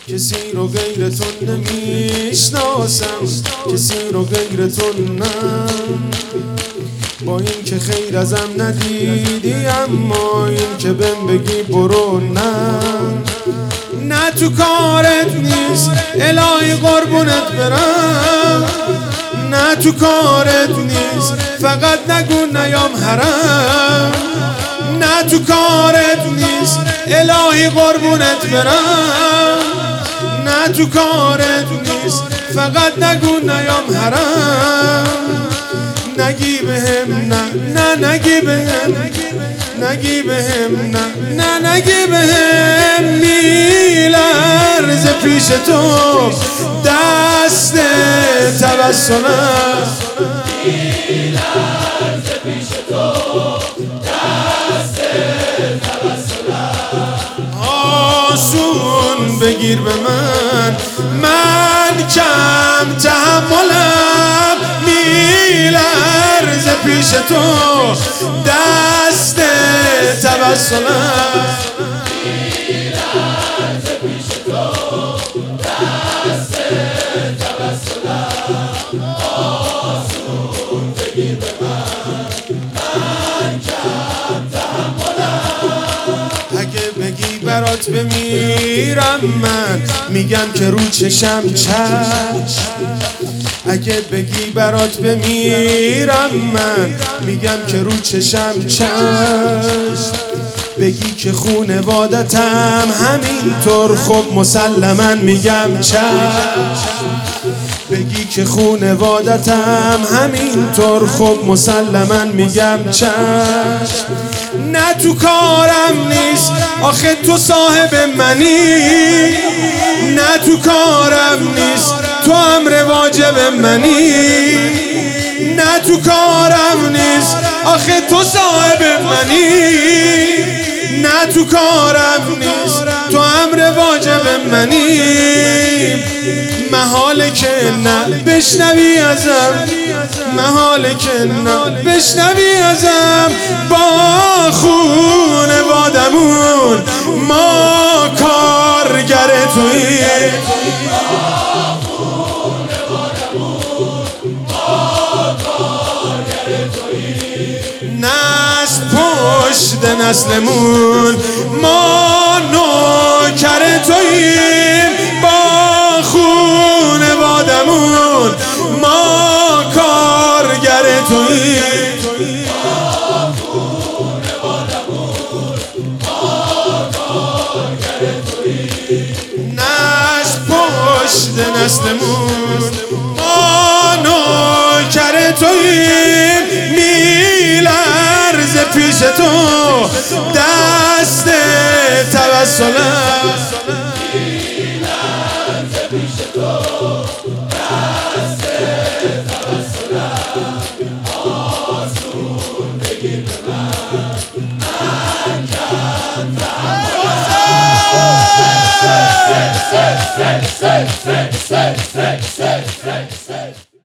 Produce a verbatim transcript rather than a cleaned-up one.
کسی رو غیر تو نمیشناسم، کسی رو غیر تو نه. با این که خیر ازم ندیدی، اما این که بهم بگی برو نه. نه تو کارت نیست الهی قربونت برم، نه تو کارت نیست فقط نگو نیام حرم. نه تو کارت نیست الهی قربونت برم، نه تو کارت نیست فقط نگو نیام حرم. نگی بهم نه نه نگی بهم، نگی بهم نه نه نگی بهم. میلرزه پیش تو دست تبسمم، میلرزه پیش تو دست تبسمم. آسون بگیر به من، من کم تحملم. میلرزه پیش تو دست تبسمم، میلرزه پیش تو دست تبسمم. آسون بگیر به من، من کم تحملم. اگه بگی برات بمیرم من میگم که رو چشم چشم. اگه بگی برات بمیرم من میگم که رو چشم چشم. بگی که خونوادتم همینطور خب مسلما میگم چشم. بگی که خونوادتم همینطور خب مسلما میگم چشم. نه تو کارم نیست آخه تو صاحب منی، نه تو کارم نیست تو امر واجب منی. نه تو کارم نیست آخه تو صاحب منی، نه تو کارم نیست تو امر واجب منی. محاله که نه بشنوی ازم، محاله که نه بشنوی ازم. با خونوادمون ما کارگر تویی، نسل پشت نسلمون ما نوکر توییم. با خونوادمون ما کارگر توییم، نسل پشت نسلمون ما نوکر توییم. میلرزه پیش تو دست تبسمم، میلرزه پیش تو دست تبسمم. آسون بگیر به من، من کم تحملم.